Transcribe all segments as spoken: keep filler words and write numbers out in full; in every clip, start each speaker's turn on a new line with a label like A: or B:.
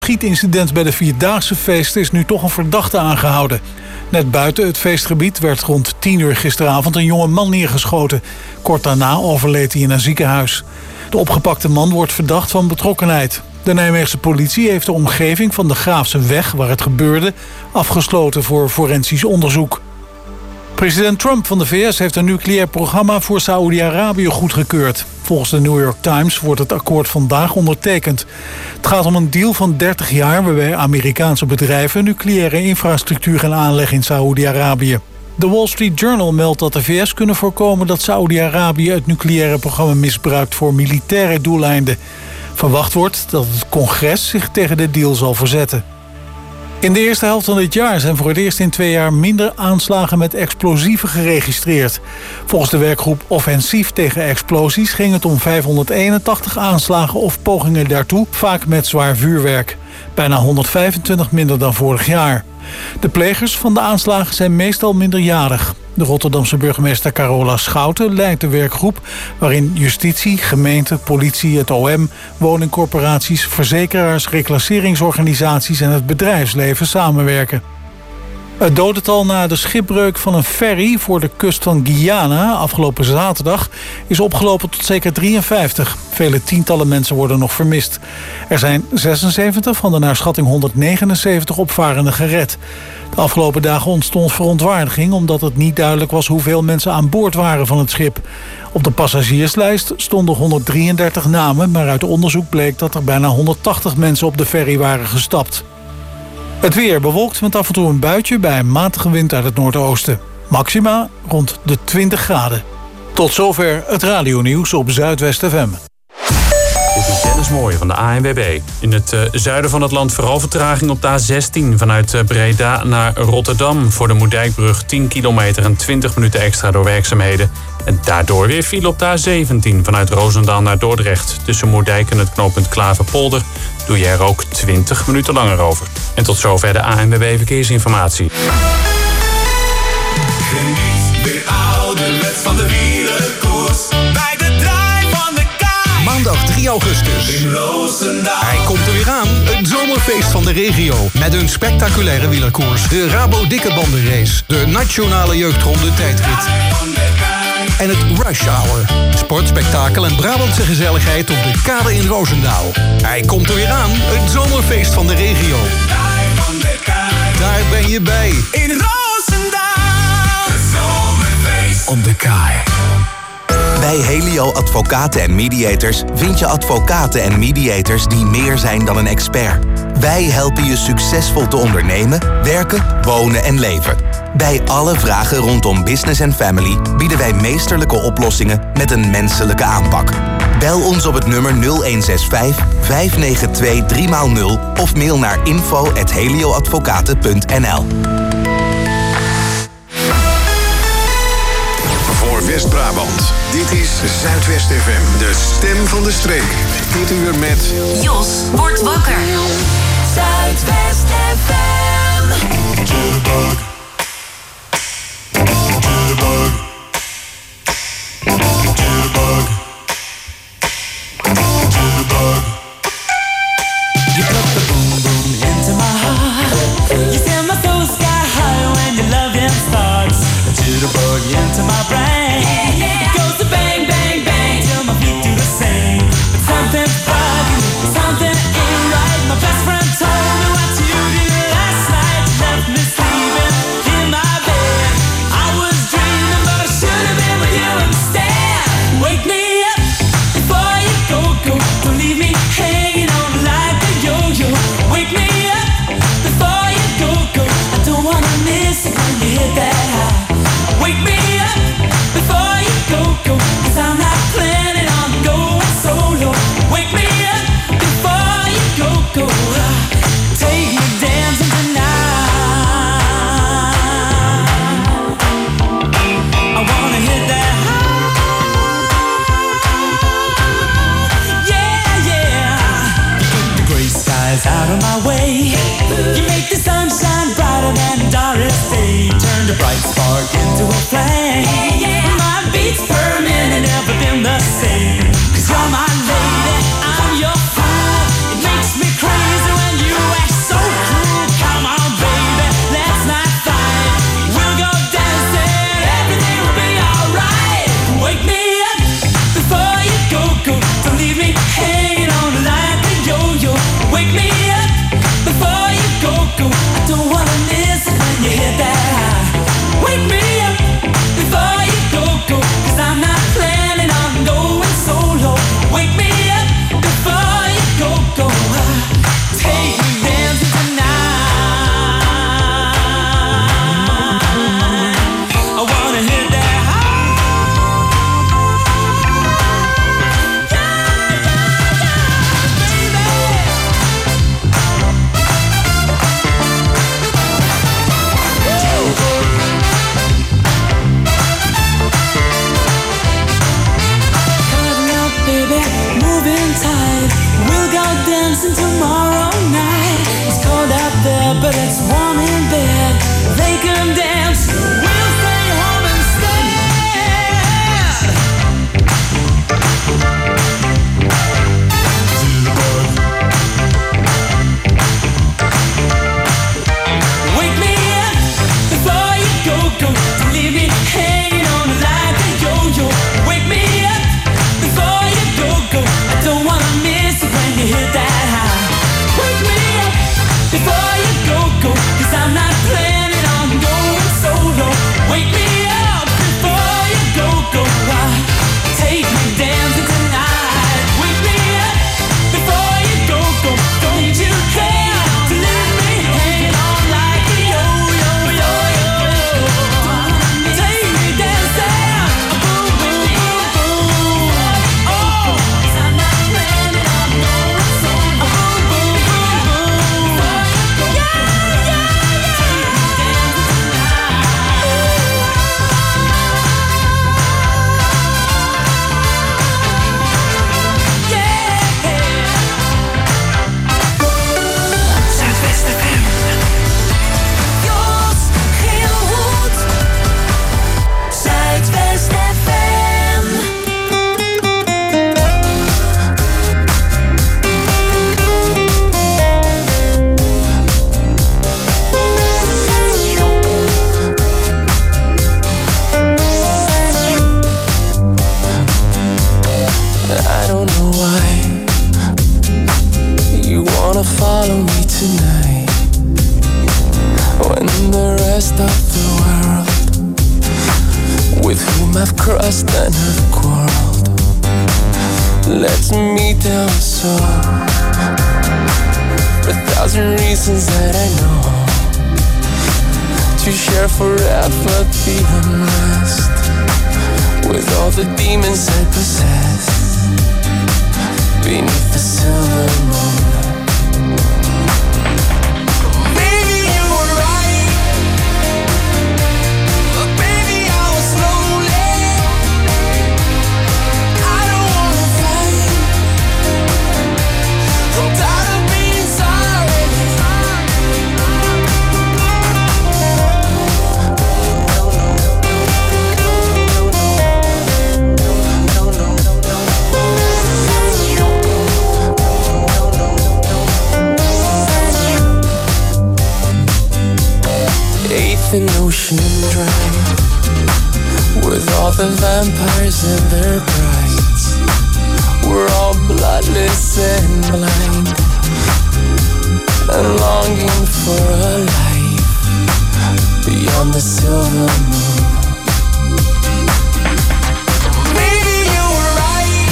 A: schietincident bij de Vierdaagse feesten is nu toch een verdachte aangehouden. Net buiten het feestgebied werd rond tien uur gisteravond een jonge man neergeschoten. Kort daarna overleed hij in een ziekenhuis. De opgepakte man wordt verdacht van betrokkenheid. De Nijmeegse politie heeft de omgeving van de Graafse weg, waar het gebeurde, afgesloten voor forensisch onderzoek. President Trump van de V S heeft een nucleair programma voor Saoedi-Arabië goedgekeurd. Volgens de New York Times wordt het akkoord vandaag ondertekend. Het gaat om een deal van dertig jaar waarbij Amerikaanse bedrijven nucleaire infrastructuur gaan aanleggen in Saoedi-Arabië. De Wall Street Journal meldt dat de V S kunnen voorkomen dat Saoedi-Arabië het nucleaire programma misbruikt voor militaire doeleinden. Verwacht wordt dat het congres zich tegen de deal zal verzetten. In de eerste helft van dit jaar zijn voor het eerst in twee jaar minder aanslagen met explosieven geregistreerd. Volgens de werkgroep Offensief tegen Explosies ging het om vijfhonderdeenentachtig aanslagen of pogingen daartoe, vaak met zwaar vuurwerk. Bijna honderdvijfentwintig minder dan vorig jaar. De plegers van de aanslagen zijn meestal minderjarig. De Rotterdamse burgemeester Carola Schouten leidt de werkgroep waarin justitie, gemeente, politie, het O M, woningcorporaties, verzekeraars, reclasseringsorganisaties en het bedrijfsleven samenwerken. Het dodental na de schipbreuk van een ferry voor de kust van Guyana afgelopen zaterdag is opgelopen tot zeker drieënvijftig. Vele tientallen mensen worden nog vermist. Er zijn zesenzeventig van de naar schatting honderdnegenenzeventig opvarenden gered. De afgelopen dagen ontstond verontwaardiging omdat het niet duidelijk was hoeveel mensen aan boord waren van het schip. Op de passagierslijst stonden honderddrieëndertig namen, maar uit onderzoek bleek dat er bijna honderdtachtig mensen op de ferry waren gestapt. Het weer bewolkt met af en toe een buitje bij een matige wind uit het noordoosten. Maxima rond de twintig graden. Tot zover het radionieuws op Zuidwest F M.
B: Dit is Dennis Mooij van de A N W B. In het uh, zuiden van het land vooral vertraging op de A zestien... vanuit uh, Breda naar Rotterdam. Voor de Moerdijkbrug tien kilometer en twintig minuten extra door werkzaamheden. En daardoor weer file op de A zeventien vanuit Roosendaal naar Dordrecht. Tussen Moerdijk en het knooppunt Klaverpolder doe je er ook twintig minuten langer over. En tot zover de A N W B Verkeersinformatie.
C: Geniet weer ouderwets van de wielerkoers bij de draai van de kaai.
D: Maandag drie augustus.
C: In Roosendaal.
D: Hij komt er weer aan. Het zomerfeest van de regio. Met een spectaculaire wielerkoers. De Rabo Dikke Bandenrace. De Nationale Jeugdronde Tijdrit. En het Rush Hour. Sport, spektakel en Brabantse gezelligheid op de kade in Roosendaal. Hij komt er weer aan. Het zomerfeest van de regio. Daar ben je bij.
C: In Roosendaal. Het zomerfeest
D: Op de kaai.
E: Bij Helio Advocaten en Mediators vind je advocaten en mediators die meer zijn dan een expert. Wij helpen je succesvol te ondernemen, werken, wonen en leven. Bij alle vragen rondom business en family bieden wij meesterlijke oplossingen met een menselijke aanpak. Bel ons op het nummer nul een zes vijf, vijf negen twee, drie nul of mail naar info at helioadvocaten punt n l.
F: Voor West-Brabant. Dit is Zuidwest F M, de stem van de streek. Dit uur met
G: Jos wordt wakker. Zuidwest F M.
C: Jitterbug. Jitterbug. Jitterbug. Jitterbug.
H: You put the boom boom into my heart. You send my soul sky high when your loving starts. A jitterbug into my brain. It goes to bang bang bang till my feet do the same. But something's bugging me, something ain't right. My best friend told me what you did last night. You left me sleeping in my bed. I was dreaming, but I should have been with you instead. Wake me up before you go go. Don't leave me hanging on like a yo-yo. Wake me up before you go go. I don't wanna miss it when you hit that high. Wake me up before you go go. 'Cause I'm not planning on going solo. Wake me up before you go go. Take me dancing tonight. I wanna hit that high. Yeah, yeah. You took the gray skies out of my way. You make the sunshine brighter than Doris Day. Turn the bright spark into a flame. My beats per minute never been the same. 'Cause you're my lady, I'm your fool. It makes me crazy when you that's warm in bed. They can dance, we'll stay home instead. Wake me up before you go, go. Don't leave me hanging on like a yo-yo. Wake me up before you go, go. I don't wanna miss it when you hit that high. Wake me up before you go, go. Cause I'm not planning on going solo. Wake me up before you go, go. Why? Take me dancing tonight. Wake me up before you go, go. Don't you care to leave me hanging on like a yo-yo, yo-yo. Take me dancing, boom, boom, boom, boom. Oh, 'cause I'm not planning on going solo. Boom, boom, boom, boom. Yeah, yeah, yeah.
G: Zuidwest F M. Jos Gilhoed. Zuidwest F M.
H: I don't know why you wanna follow me tonight, when the rest of the world, with whom I've crossed and have quarreled, lets me down so. A thousand reasons that I know to share forever the unrest with all the demons I possess beneath the silver moon. Maybe you were right, but baby I was lonely. I don't wanna fight. I'm tired of being sorry. Eighth and Ocean Drive, with all the vampires and their brides. We're all bloodless and blind, and longing for a life beyond the silver moon. Maybe you were right,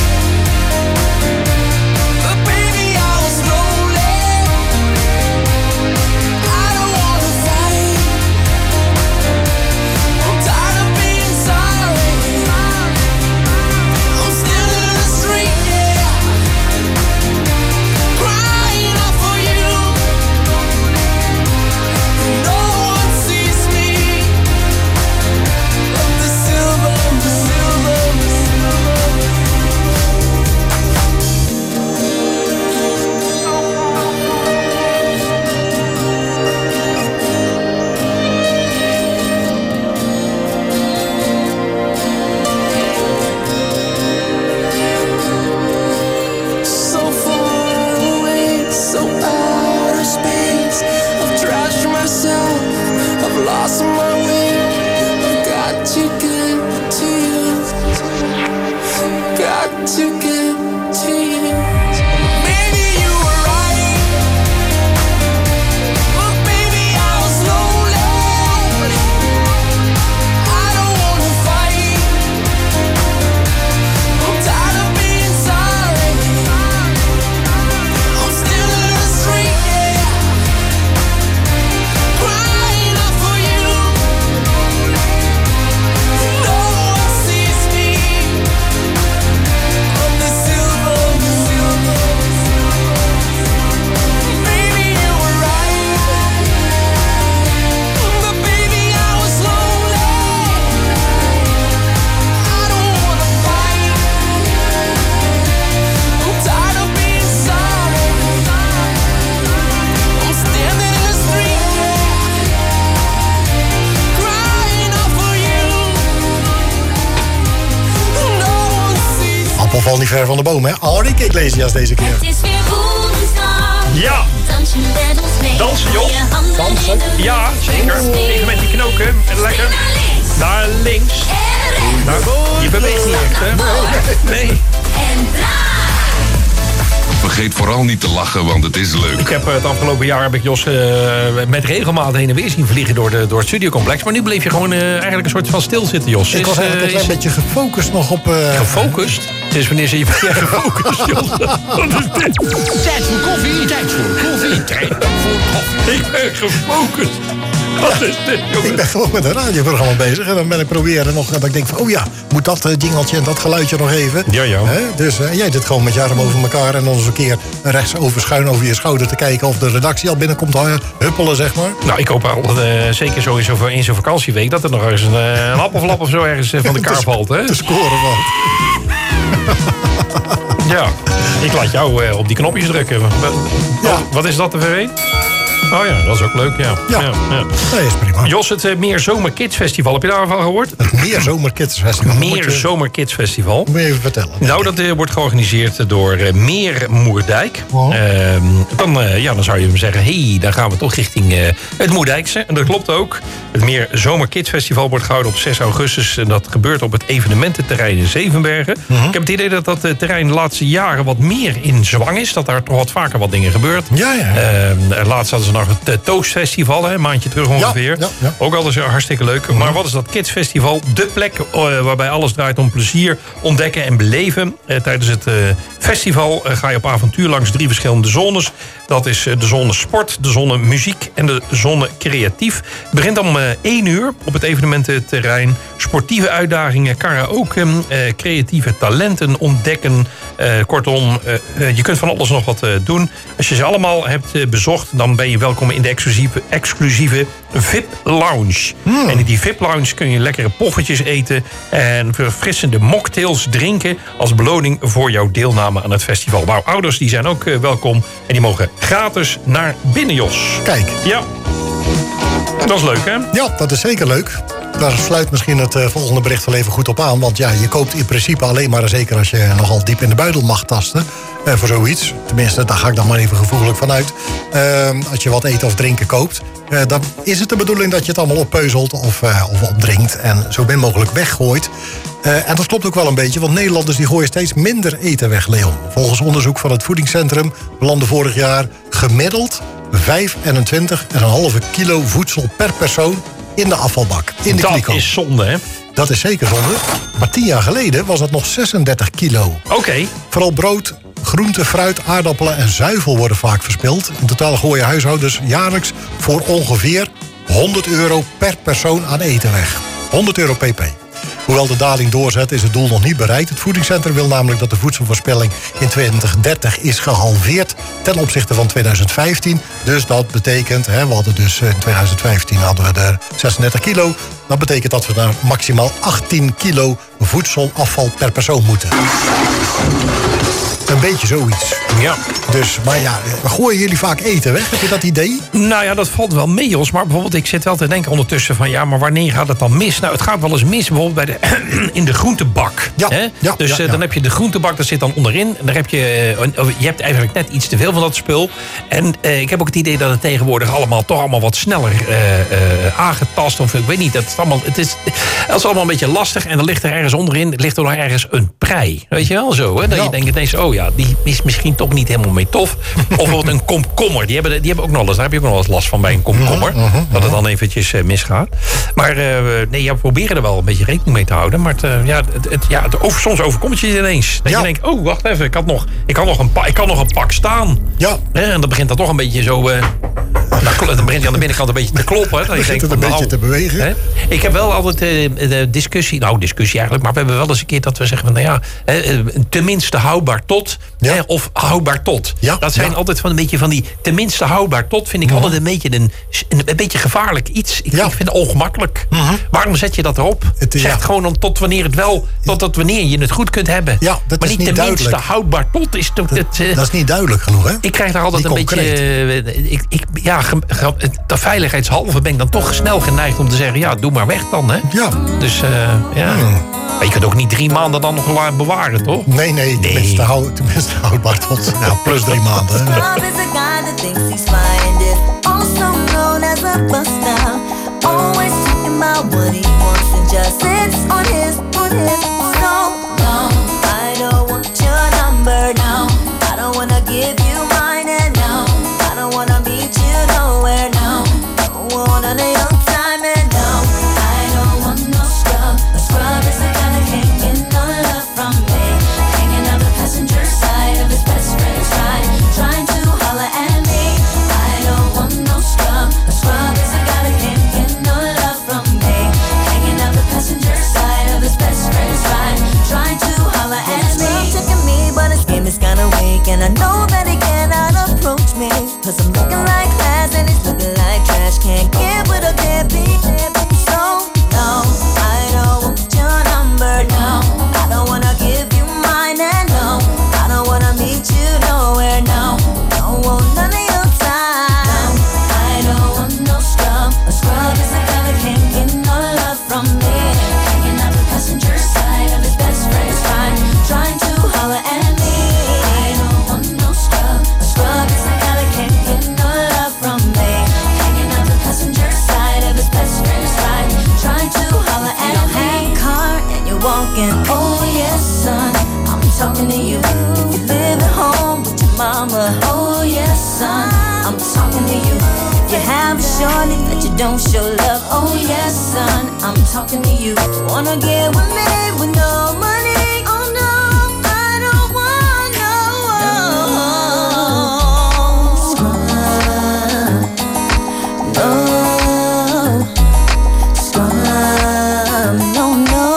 H: but baby I was lonely. I don't wanna fight. I'm tired of being sorry. I'm still in the street, yeah, crying out for you. No one sees me. Of the silver, the silver, the silver. So far away, so out of space. I've trashed myself, I've lost my way. I've got to get to you, got to get to you. Maybe you were right, but baby I was lonely. I don't wanna fight. I'm tired of being sorry. I'm still in the street, yeah, crying out for you. No one sees me. On the
I: valt niet ver van de boom, hè? Enrique Iglesias deze keer.
G: Het is weer woensdag.
J: Ja.
G: Dans je met ons mee.
J: Dansen, joh.
G: Je handen
I: Dansen.
G: in de
J: Ja,
G: lucht.
J: zeker. Even met die knoken. Lekker.
G: Naar links.
J: Naar links. Nou, je beweegt niet echt, hè? Nee.
G: En draai.
K: Vergeet vooral niet te lachen, want het is leuk.
J: Ik heb eh, het afgelopen jaar heb ik Jos uh, met regelmaat heen en weer zien vliegen door, de, door het studiocomplex. Maar nu bleef je gewoon uh, eigenlijk een soort van stilzitten, Jos.
I: Ik was
J: Is,
I: eigenlijk
J: uh,
I: een klein
J: is,
I: beetje gefocust nog op... Uh...
J: Gefocust? Het is wanneer ze je ben jij gefocust, Jos? Wat is dit?
D: Tijd voor koffie, tijd voor koffie, tijd voor koffie.
J: Ik ben gefocust. Wat is dit, jongen?
I: Ik ben gewoon met een radioprogramma bezig. En dan ben ik proberen nog... Dat ik denk van, oh ja, moet dat uh, jingeltje en dat geluidje nog even.
J: Ja, ja.
I: Hè? Dus uh, jij zit gewoon met je arm over elkaar. En dan eens een keer rechts over schuin over je schouder te kijken... of de redactie al binnenkomt uh, huppelen, zeg maar.
J: Nou, ik hoop al, uh, zeker zo in zo'n in zo'n vakantieweek... dat er nog ergens een, uh, een hap of lap of zo ergens uh, van de kaart valt, hè?
I: Te scoren valt.
J: Ja, ik laat jou uh, op die knopjes drukken. Wat,
I: Ja.
J: wat is dat, de V W? Oh ja, dat is ook leuk, ja.
I: Ja.
J: ja, ja.
I: Nee, is prima.
J: Jos, het uh, Meer Zomer Kids Festival, heb je daarvan gehoord?
I: Het Meer Zomer Kids Festival.
J: Meer
I: Moet je-
J: Zomer Kids Festival.
I: Moet je even vertellen.
J: Nou, dat uh, wordt georganiseerd door uh, Meer Moerdijk.
I: Oh.
J: Ehm, dan, uh, ja, dan zou je hem zeggen, hé, hey, dan gaan we toch richting uh, het Moerdijkse. En dat klopt ook. Het Meer Zomer Kids Festival wordt gehouden op zes augustus. En dat gebeurt op het evenemententerrein in Zevenbergen.
I: Mhm.
J: Ik heb het idee dat dat uh, terrein de laatste jaren wat meer in zwang is. Dat daar toch wat vaker wat dingen gebeurt.
I: Ja, ja.
J: Ehm, laatst hadden ze nog het uh, Toastfestival, hè, een maandje terug ongeveer.
I: ja, ja.
J: Ook alles uh, hartstikke leuk. Maar wat is dat Kids Festival? De plek uh, waarbij alles draait om plezier, ontdekken en beleven. Uh, tijdens het uh, festival uh, ga je op avontuur langs drie verschillende zones. Dat is uh, de zone sport, de zone muziek en de zone creatief. Het begint om uh, één uur op het evenemententerrein. Sportieve uitdagingen, karaoke, uh, creatieve talenten ontdekken. Uh, kortom, uh, uh, je kunt van alles nog wat uh, doen. Als je ze allemaal hebt uh, bezocht, dan ben je welkom in de exclusieve, exclusieve V I P-lounge.
I: Hmm.
J: En in die V I P-lounge kun je lekkere poffertjes eten en verfrissende mocktails drinken als beloning voor jouw deelname aan het festival. Nou, ouders die zijn ook uh, welkom en die mogen gratis naar binnen, Jos.
I: Kijk.
J: Ja. Dat is leuk, hè?
I: Ja, dat is zeker leuk. Daar sluit misschien het uh, volgende bericht wel even goed op aan. Want ja, je koopt in principe alleen maar, zeker als je nogal diep in de buidel mag tasten... Uh, voor zoiets. Tenminste, daar ga ik dan maar even gevoelig van uit. Uh, als je wat eten of drinken koopt... Uh, dan is het de bedoeling dat je het allemaal oppeuzelt of, uh, of opdrinkt... en zo min mogelijk weggooit. Uh, en dat klopt ook wel een beetje, want Nederlanders die gooien steeds minder eten weg, Leon. Volgens onderzoek van het voedingscentrum belandde vorig jaar gemiddeld vijfentwintig komma vijf kilo voedsel per persoon in de afvalbak. In de
J: Dat
I: kliko.
J: is zonde, hè?
I: Dat is zeker zonde. Maar tien jaar geleden was dat nog zesendertig kilo.
J: Oké. Okay.
I: Vooral brood, groente, fruit, aardappelen en zuivel worden vaak verspild. In totaal gooien huishoudens jaarlijks voor ongeveer honderd euro per persoon aan eten weg. honderd euro pp. Hoewel de daling doorzet, is het doel nog niet bereikt. Het voedingscentrum wil namelijk dat de voedselverspilling in twintig dertig is gehalveerd ten opzichte van twintig vijftien. Dus dat betekent, hè, we hadden dus in twintig vijftien hadden we er zesendertig kilo. Dat betekent dat we naar maximaal achttien kilo voedselafval per persoon moeten. Een beetje zoiets.
J: Ja.
I: Dus, maar ja, gooien jullie vaak eten weg? Heb je dat idee?
J: Nou ja, dat valt wel mee, Jos. Maar bijvoorbeeld, ik zit wel te denken ondertussen van... ja, maar wanneer gaat het dan mis? Nou, het gaat wel eens mis bijvoorbeeld bij de, in de groentebak.
I: Ja,
J: hè?
I: ja,
J: dus
I: ja,
J: uh,
I: ja.
J: dan heb je de groentebak, daar zit dan onderin. En daar heb je, uh, je hebt eigenlijk net iets te veel van dat spul. En uh, ik heb ook het idee dat het tegenwoordig allemaal toch allemaal wat sneller uh, uh, aangetast. Of ik weet niet, dat is allemaal, het, is, het is allemaal een beetje lastig. En dan ligt er ergens onderin, ligt er nog ergens een prei. Weet je wel zo, hè? Dat
I: Ja.
J: je denkt ineens, oh ja, die is misschien toch niet helemaal mee tof. Of bijvoorbeeld een komkommer. Die hebben, die hebben ook nog eens, daar heb je ook nog wel eens last van bij een komkommer.
I: Uh-huh, uh-huh.
J: Dat het dan eventjes uh, misgaat. Maar uh, nee, ja, we proberen er wel een beetje rekening mee te houden. Maar het, uh, ja, het, het, ja, het over, soms overkomt je het ineens. Dat
I: Ja.
J: je denkt, oh, wacht even. Ik had nog, ik had nog, een, pa, ik had nog een pak staan.
I: Ja.
J: Hè, en dan begint dat toch een beetje zo... Uh, nou, dan begint hij aan de binnenkant een beetje te kloppen. Dan
I: Begint
J: denk
I: het een
J: van,
I: beetje
J: nou,
I: te bewegen.
J: Hè? Ik heb wel altijd uh, de discussie... Nou, discussie eigenlijk. Maar we hebben wel eens een keer dat we zeggen van... Nou ja, hè, tenminste houdbaar tot.
I: Ja.
J: Hè, of houdbaar tot.
I: Ja,
J: Dat zijn
I: ja.
J: altijd van een beetje van die... Tenminste houdbaar tot vind ik altijd een beetje een, een, een beetje gevaarlijk iets. Ik,
I: Ja.
J: ik vind het ongemakkelijk. Waarom zet je dat erop?
I: Het is-
J: Zeg
I: ja.
J: gewoon dan tot wanneer het wel... Tot dat wanneer je het goed kunt hebben.
I: Ja, dat
J: maar
I: is
J: niet
I: niet
J: tenminste
I: duidelijk.
J: houdbaar tot. Is toch,
I: Dat,
J: het, uh,
I: dat is niet duidelijk genoeg, hè?
J: ik krijg daar altijd
I: Niet
J: een beetje... uh, ik, ik, ja, ge- ge- de veiligheidshalve ben ik dan toch snel geneigd om te zeggen... ja, doe maar weg dan, hè?
I: Ja.
J: Dus, uh, ja. Hmm. Maar je kunt ook niet drie maanden dan nog laten bewaren, toch?
I: Nee, nee, tenminste, nee. Hou, tenminste houdbaar tot nou, plus drie maanden.
L: And I know that he cannot approach me, cause I'm looking like glass and he's looking like trash. Can't get with a deadbeat. So, no, I don't want your number, no. I don't wanna give you mine, and no, I don't wanna meet you nowhere, no. Don't want none of your time. I don't want no scrub. A scrub is a guy that can't get no love from me. Hanging out the passenger side of his best friend's ride, trying to holler at me. Oh yes, son, I'm talking to you. If you live at home with your mama, oh yes, son, I'm talking to you. If you have a shorty that you don't show love, oh yes, son, I'm talking to you. Wanna get with me with no money? Oh no, I don't want no. No, scrub, no, no.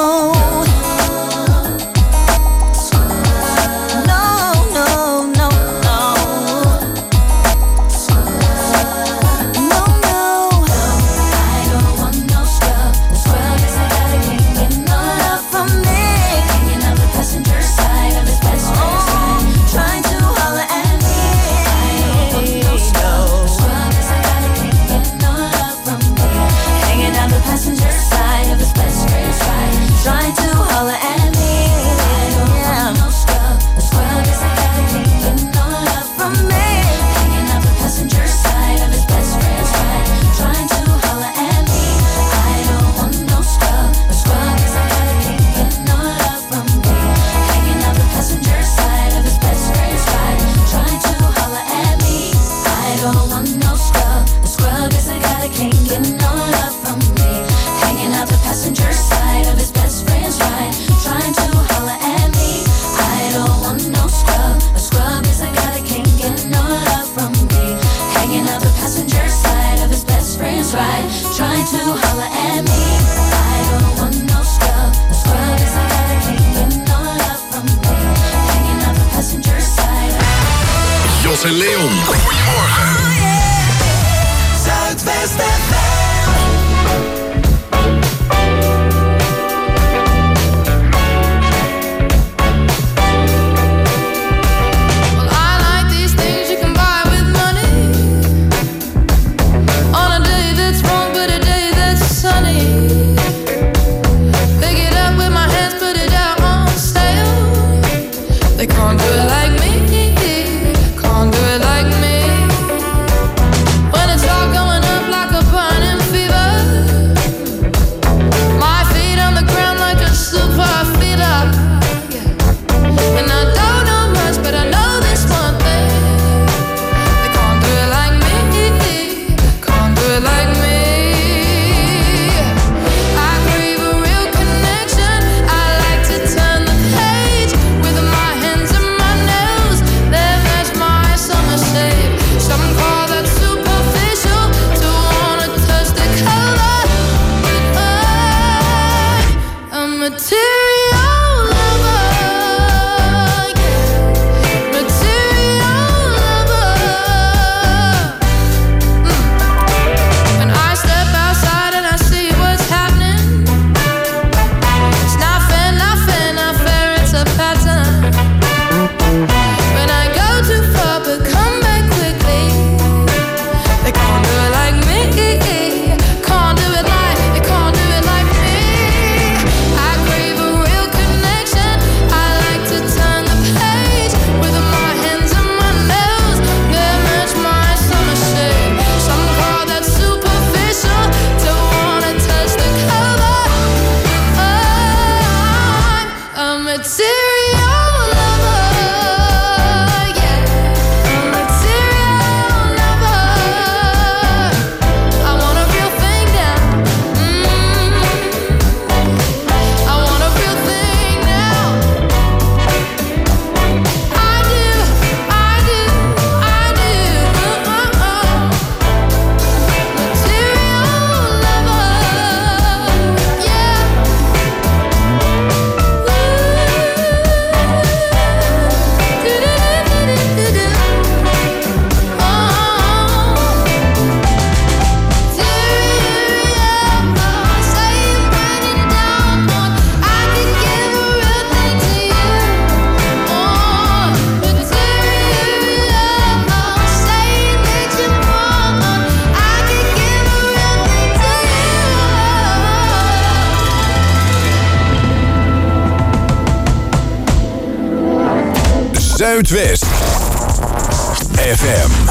F: Zuidwest F M.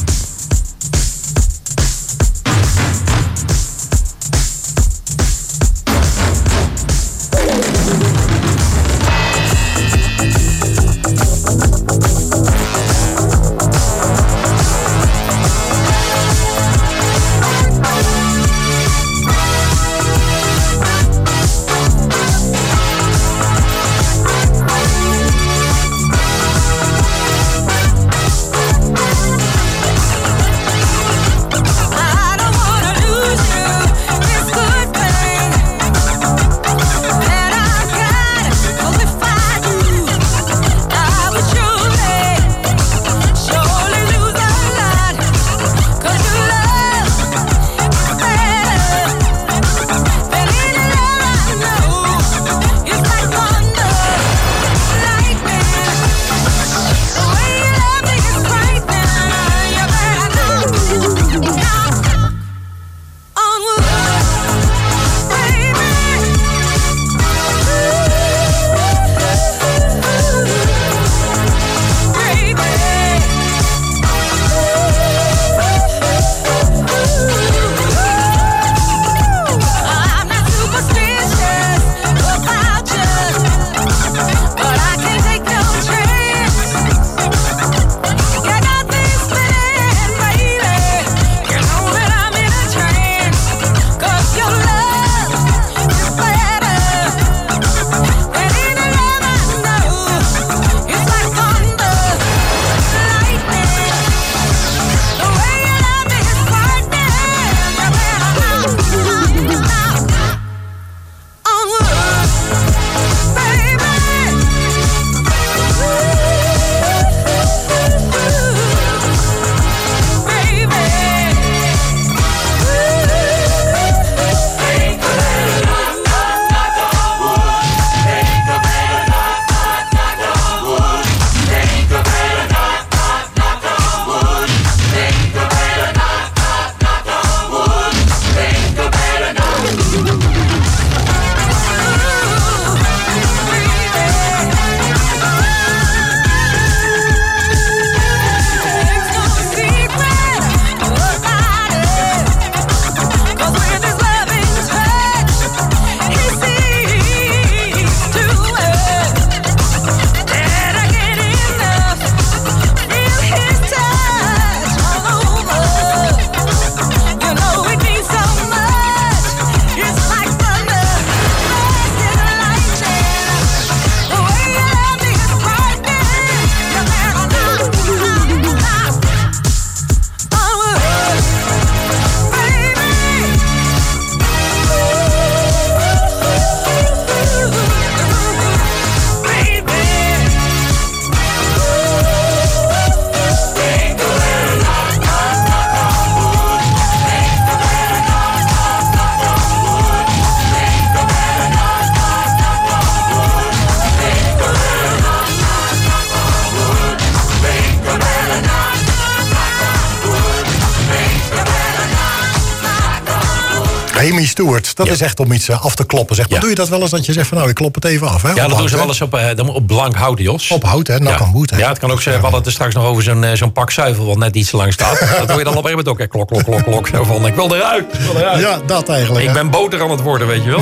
I: Amy Stewart, dat
J: Ja.
I: is echt om iets af te kloppen. Zeg. Maar
J: Ja.
I: doe je dat wel eens dat je zegt van nou, ik klop het even af? Hè?
J: Ja,
I: Op
J: dat doen
I: hout,
J: ze
I: hè?
J: wel eens op, uh, op blank hout, Jos.
I: Op hout, hè? Nou
J: ja.
I: kan woed, hè?
J: Ja, het kan ook zijn. We hadden het er straks nog over zo'n uh, zo'n pak zuivel wat net iets te lang staat. Dat hoor je dan op een gegeven moment ook. Hè, klok, klok, klok, klok. Zo van, ik wil eruit. Ik wil eruit.
I: Ja, dat eigenlijk.
J: Ik
I: hè.
J: ben boter aan het worden, weet je wel.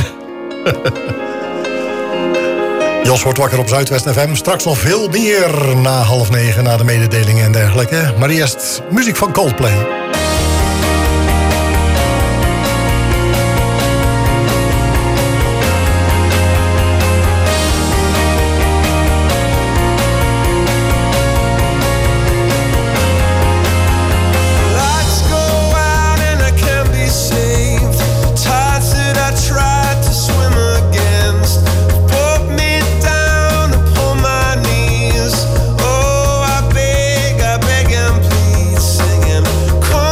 I: Jos wordt wakker op Zuidwest F M. Straks nog veel meer na half negen, na de mededelingen en dergelijke. Maar eerst muziek van Coldplay.
M: Come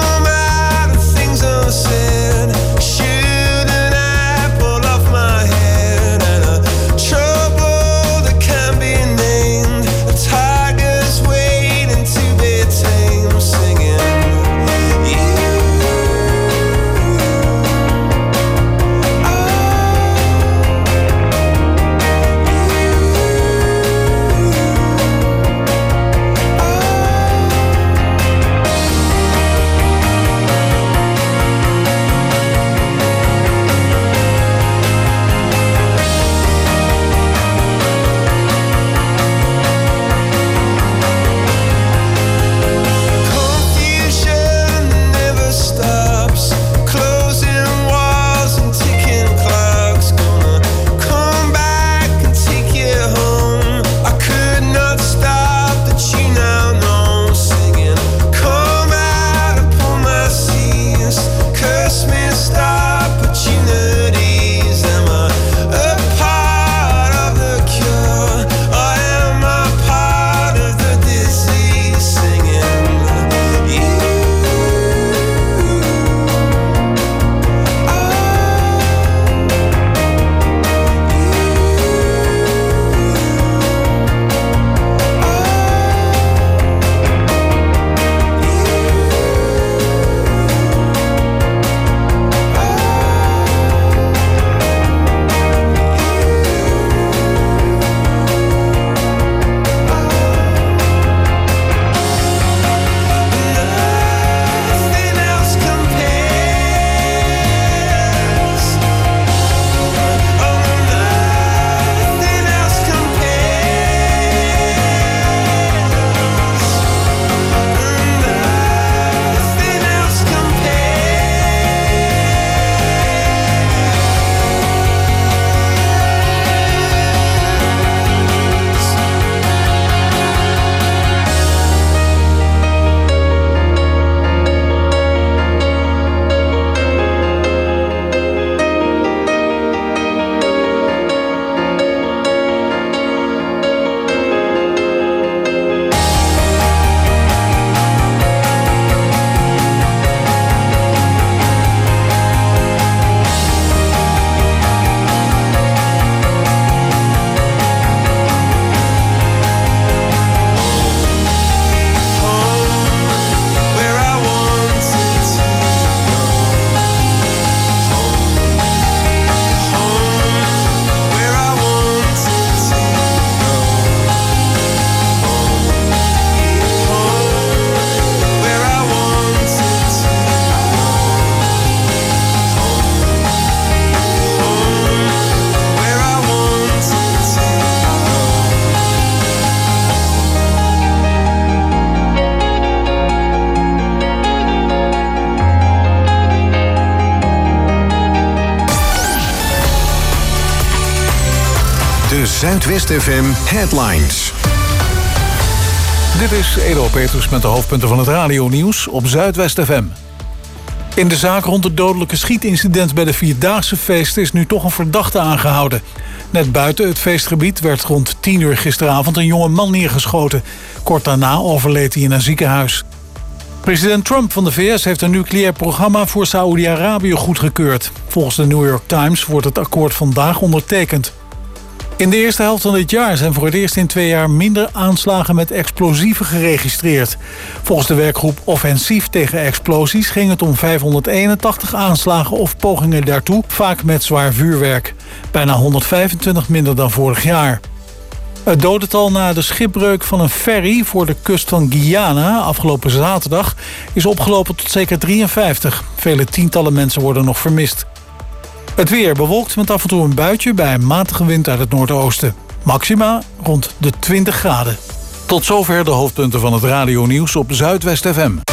F: Zuidwest F M Headlines.
A: Dit is Edo Petrus met de hoofdpunten van het radionieuws op Zuidwest F M. In de zaak rond het dodelijke schietincident bij de Vierdaagse feesten is nu toch een verdachte aangehouden. Net buiten het feestgebied werd rond tien uur gisteravond een jonge man neergeschoten. Kort daarna overleed hij in een ziekenhuis. President Trump van de V S heeft een nucleair programma voor Saoedi-Arabië goedgekeurd. Volgens de New York Times wordt het akkoord vandaag ondertekend. In de eerste helft van dit jaar zijn voor het eerst in twee jaar minder aanslagen met explosieven geregistreerd. Volgens de werkgroep Offensief tegen Explosies ging het om vijfhonderdeenentachtig aanslagen of pogingen daartoe, vaak met zwaar vuurwerk. Bijna honderdvijfentwintig minder dan vorig jaar. Het dodental na de schipbreuk van een ferry voor de kust van Guyana afgelopen zaterdag is opgelopen tot zeker drieënvijftig. Vele tientallen mensen worden nog vermist. Het weer bewolkt met af en toe een buitje bij een matige wind uit het noordoosten. Maxima rond de twintig graden. Tot zover de hoofdpunten van het radionieuws op Zuidwest F M.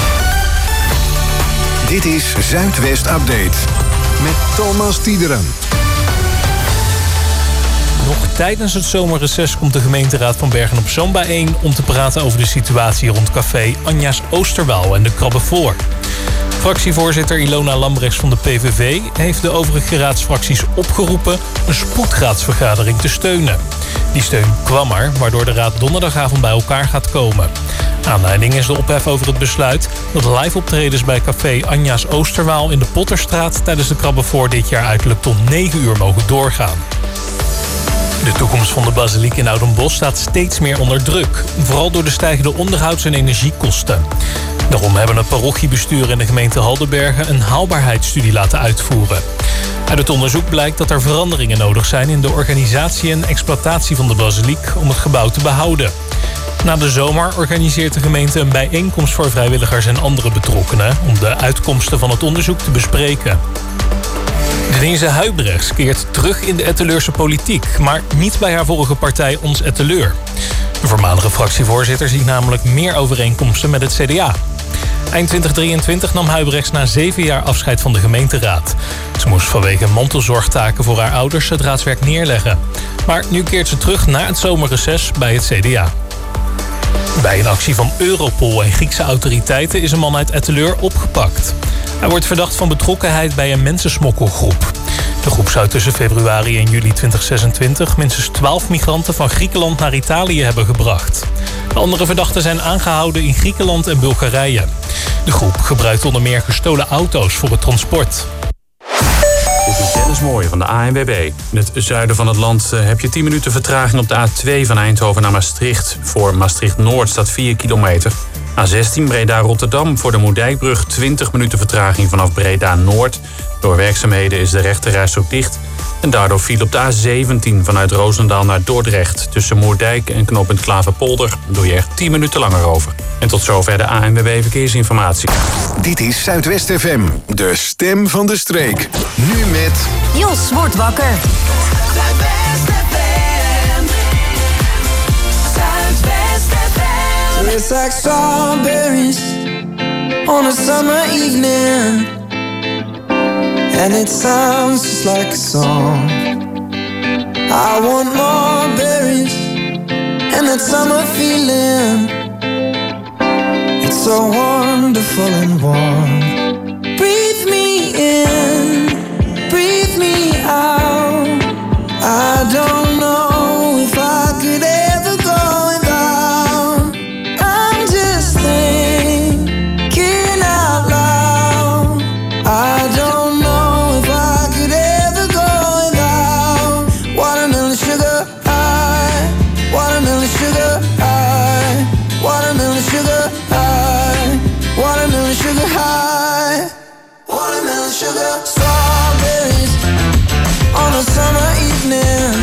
F: Dit is Zuidwest Update met Thomas Tiederen.
M: Nog tijdens het zomerreces komt de gemeenteraad van Bergen-op-Zoom bijeen om te praten over de situatie rond café Anja's Oosterwaal en de Krabbevoor. Fractievoorzitter Ilona Lambrechts van de P V V heeft de overige raadsfracties opgeroepen een spoedraadsvergadering te steunen. Die steun kwam er, waardoor de raad donderdagavond bij elkaar gaat komen. Aanleiding is de ophef over het besluit dat live optredens bij café Anja's Oosterwaal in de Potterstraat tijdens de Krabbevoor dit jaar uiterlijk tot negen uur mogen doorgaan. De toekomst van de basiliek in Oudenbosch staat steeds meer onder druk. Vooral door de stijgende onderhouds- en energiekosten. Daarom hebben het parochiebestuur en de gemeente Haldenbergen een haalbaarheidsstudie laten uitvoeren. Uit het onderzoek blijkt dat er veranderingen nodig zijn in de organisatie en exploitatie van de basiliek om het gebouw te behouden. Na de zomer organiseert de gemeente een bijeenkomst voor vrijwilligers en andere betrokkenen om de uitkomsten van het onderzoek te bespreken. Denise Huibrechts keert terug in de Etteleurse politiek, maar niet bij haar vorige partij Ons Etteleur. De voormalige fractievoorzitter ziet namelijk meer overeenkomsten met het C D A. Eind twintig drieëntwintig nam Huibrechts na zeven jaar afscheid van de gemeenteraad. Ze moest vanwege mantelzorgtaken voor haar ouders het raadswerk neerleggen. Maar nu keert ze terug na het zomerreces bij het C D A. Bij een actie van Europol en Griekse autoriteiten is een man uit Etteleur opgepakt. Hij wordt verdacht van betrokkenheid bij een mensensmokkelgroep. De groep zou tussen februari en juli twintig zesentwintig minstens twaalf migranten van Griekenland naar Italië hebben gebracht. De andere verdachten zijn aangehouden in Griekenland en Bulgarije. De groep gebruikt onder meer gestolen auto's voor het transport.
B: Dit is Dennis Mooij van de A N W B. In het zuiden van het land heb je tien minuten vertraging op de A twee van Eindhoven naar Maastricht. Voor Maastricht-Noord staat vier kilometer. A zestien Breda-Rotterdam voor de Moerdijkbrug twintig minuten vertraging vanaf Breda-Noord. Door werkzaamheden is de rechterrijstrook dicht. En daardoor viel op de A zeventien vanuit Roosendaal naar Dordrecht. Tussen Moerdijk en knooppunt Klaverpolder doe je er tien minuten langer over. En tot zover de A N W B Verkeersinformatie.
F: Dit is Zuidwest F M, de stem van de streek. Nu met...
G: Jos wordt wakker.
H: It's like strawberries on a summer evening, and it sounds just like a song. I want more berries and that summer feeling. It's so wonderful and warm. Breathe me in, breathe me out. I don't know if I could ever go without. I'm just thinking out loud. I don't know if I could ever go without watermelon sugar high, watermelon sugar high, watermelon sugar high, watermelon sugar high, watermelon sugar. Strawberries on a summer evening.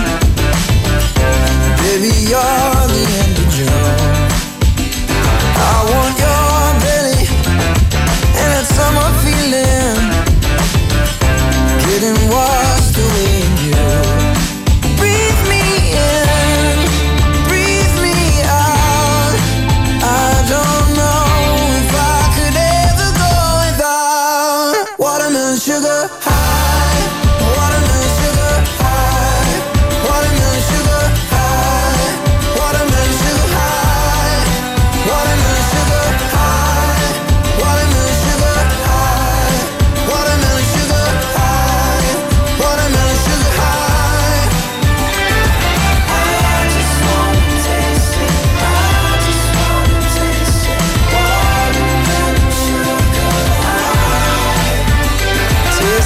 H: Baby, you're the end of June. I want your belly and that summer feeling, getting washed away in you. Breathe me in, breathe me out. I don't know if I could ever go without watermelon sugar high, watermelon sugar high, watermelon sugar high.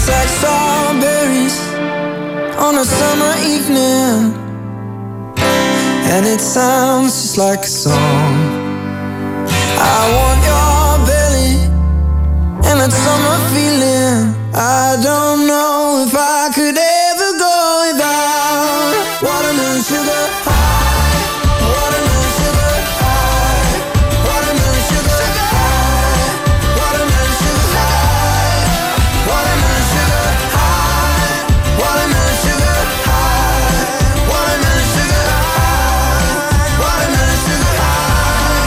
N: like strawberries on a summer evening, and it sounds just like a song. I want your belly and that summer feeling. I don't know if I could ever go without watermelon sugar high, watermelon sugar high, watermelon sugar high, watermelon sugar high, watermelon sugar high, watermelon sugar high, watermelon sugar high, watermelon sugar high.